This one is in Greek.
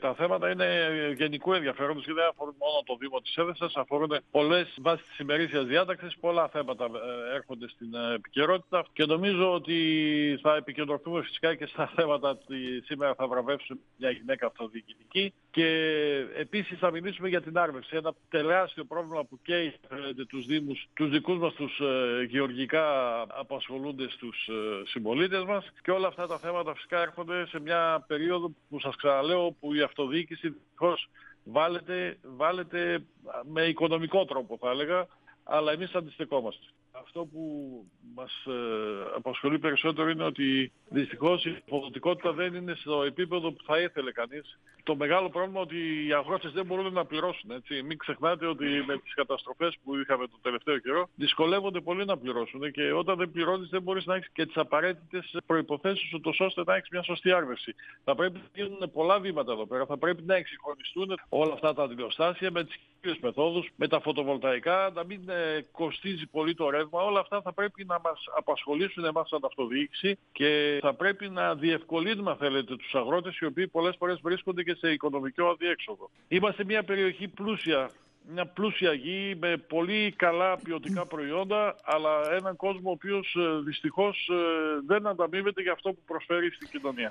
τα θέματα είναι γενικού ενδιαφέροντος και δεν αφορούν μόνο το Δήμο της Έδεσας, αφορούν πολλές βάσεις της ημερήσιας διάταξης, πολλά θέματα έρχονται στην επικαιρότητα και νομίζω ότι θα επικεντρωθούμε φυσικά και στα θέματα ότι σήμερα θα βραβεύσουν μια γυναίκα αυτοδιοικητική και επίσης θα μιλήσουμε για την άρβευση, ένα τεράστιο πρόβλημα που καίει τους Δήμους, τους δικούς μας τους γεωργικά απασχολούνται στους συμπολίτες μας και όλα αυτά τα θέματα φυσικά έρχονται σε μια περίοδο που σας ξαναλέω που η αυτοδιοίκηση δυστυχώς βάλετε με οικονομικό τρόπο θα έλεγα, αλλά εμείς αντιστεκόμαστε. Αυτό που μας απασχολεί περισσότερο είναι ότι δυστυχώς η αποδοτικότητα δεν είναι στο επίπεδο που θα ήθελε κανείς. Το μεγάλο πρόβλημα ότι οι αγρότες δεν μπορούν να πληρώσουν. Έτσι. Μην ξεχνάτε ότι με τις καταστροφές που είχαμε το τελευταίο καιρό δυσκολεύονται πολύ να πληρώσουν και όταν δεν πληρώνεις δεν μπορείς να έχεις και τις απαραίτητες προϋποθέσεις ούτως ώστε να έχεις μια σωστή άρβευση. Θα πρέπει να γίνουν πολλά βήματα εδώ πέρα. Θα πρέπει να εξυγχρονιστούν όλα αυτά τα αντιλιοστάσια με τις κύριες μεθόδους, με τα φωτοβολταϊκά, να μην κοστίζει πολύ το ρεύμα. Όλα αυτά θα πρέπει να μας απασχολήσουν εμάς σαν αυτοδιοίκηση και θα πρέπει να διευκολύνουμε, αν θέλετε, τους αγρότες οι οποίοι πολλές φορές βρίσκονται και σε οικονομικό αδιέξοδο. Είμαστε μια περιοχή πλούσια, μια πλούσια γη με πολύ καλά ποιοτικά προϊόντα, αλλά έναν κόσμο ο οποίος δυστυχώς δεν ανταμείβεται για αυτό που προσφέρει στην κοινωνία.